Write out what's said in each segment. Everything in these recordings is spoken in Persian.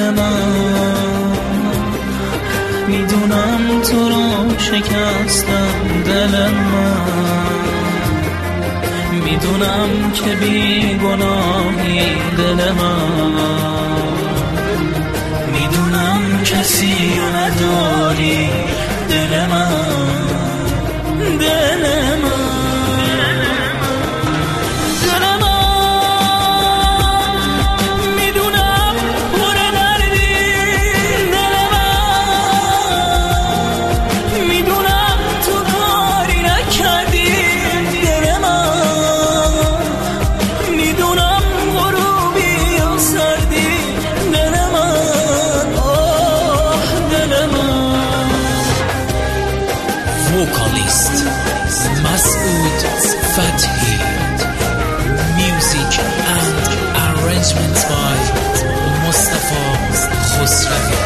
دل من، میدونم تو رو شکستم دل من، میدونم که بی گناهی دل من، میدونم کسی نداری دل من، دل من. Vocalist Masoud Fathi. Music and arrangements by Mustafa Khosravi.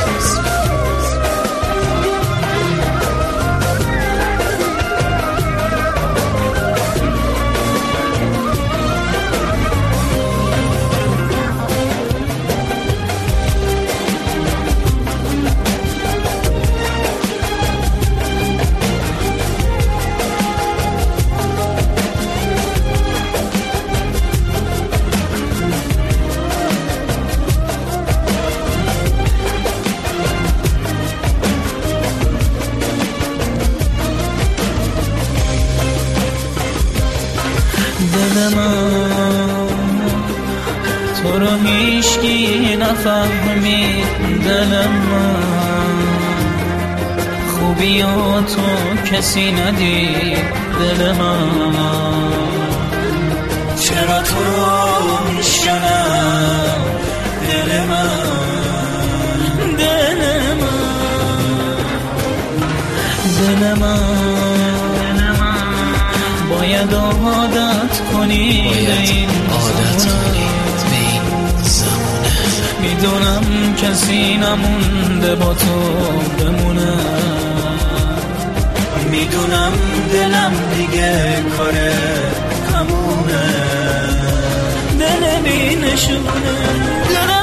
دل من تو رو هیچکی نفهمید دل من، خوبیاتو کسی ندید دل من، چرا تو رو میشکنم دل من، دل من، دل من. باید عادت کنی به این زمونه، میدونم کسی نمونده با تو بمونه، میدونم دلم دیگه کاره تمومه، دل بی نشونه.